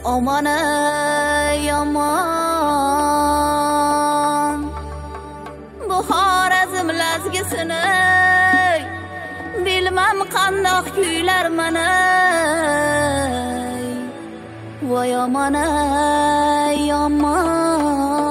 Aman ey aman, bu Xorazm lazgisini bilmam qandoq kuylar mana. Voy aman ey aman.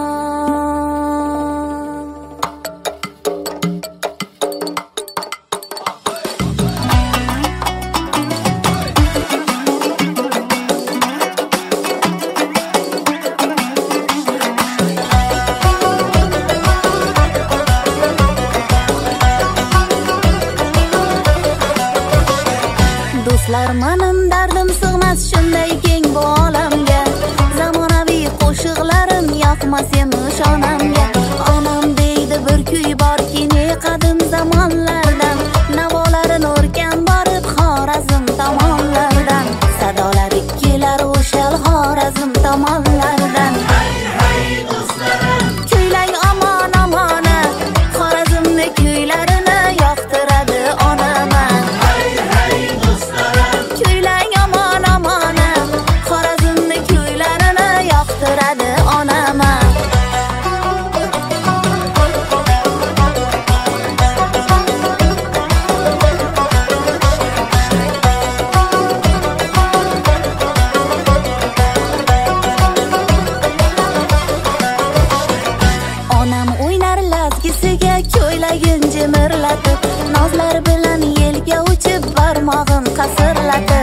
Do'stlar, mening dardim sig'mas shunday keng bu olamga. Zamonaviy qo'shiqlarim yoqmas emish onamga. Onam deydi bir kuy borki, ne qadim zamonlardan, navolarini o'rgan borib Xorazm tomonlardan. Sadolari kelar o'shal Xorazm tomonlardan. Hay do'stlarim, kuylang omon omona, Xorazmni kuylarini yoqtiradi onama. Ko'ylagin jimirlatib, nozlar bilan yelga uchib, barmog'im qasirlatib